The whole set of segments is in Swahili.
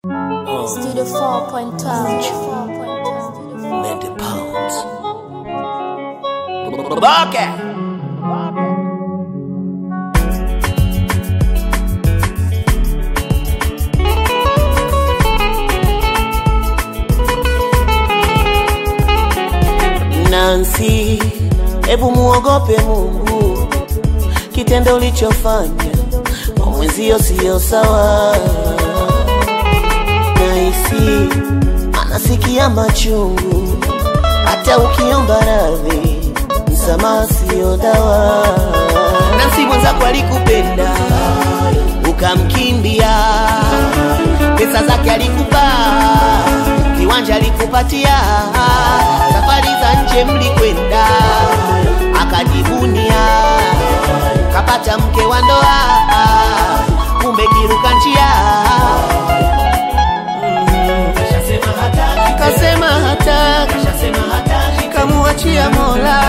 Studio 4.12. Many pounds. Okay. Nancy, ebu muogope Mungu, kitendo ulichofanya kwa mwenzio sio sawa. Naisi anasikia machungu, hata ukiomba radhi msamaha sio dawa. Nancy mwenzako alikupenda ukamkimbia, pesa zake alikupa, viwanja alikupatia, safari za nje mlikwenda, akajivunia kapata mke wa ndoa, kumbe kiruka njia. Kasema hataki, kamuachia Mola,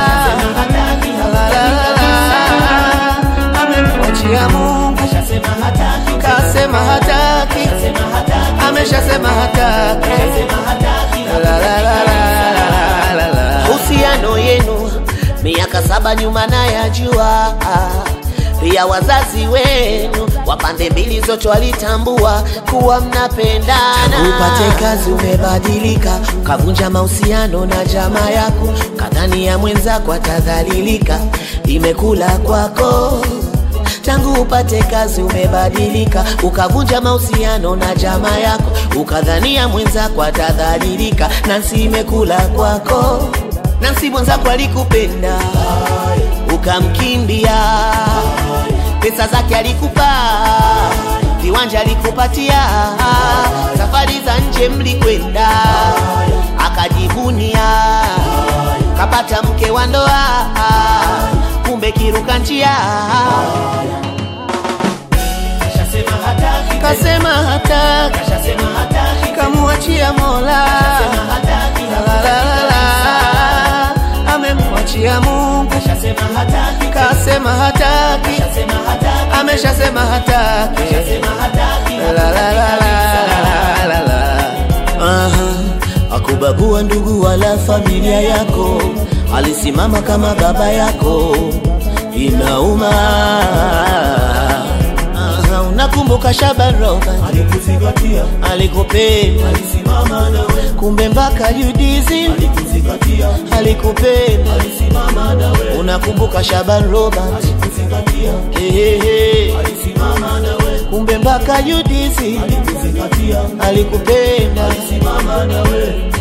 amemwachia Mungu. Kasema hataki, ameshasema hataki. Uhusiano yenu miaka 7 nyuma na yajua, pia wazazi wenu wa pande mbili zote walitambua kuwa mnapendana. Upate kazi umebadilika, kavunja mahusiano na jamaa yako, kadhani ya mwenzako atadhalilika, imekula kwako. Tangu upate kazi umebadilika, ukavunja mahusiano na jamaa yako, ukadhania mwenzako atadhalilika, Nancy imekula kwako. Nancy mwenzako alikupenda ukamkimbia, pesa zake alikupa, viwanja alikupatia, safari za nje mlikwenda, akajivunia kapata mke wa ndoa, kumbe kiruka njia. Kasema hataki, kamuachia Mola, amemwachia Mungu. Kasema hataki, ameshasema hataki. Akubagua ndugu wala familia yako, alisimama kama baba yako, inauma. Unakumbuka Shaban Robert alikuzingatia, alikupenda, alisimama nawe, kumbe mpaka Judizi alikuzingatia, alikupenda, alisimama nawe. Unakumbuka Shaban Robert alikuzingatia, alisimama nawe, kumbe mpaka Judizi alikuzingatia, alikupenda, alisimama nawe.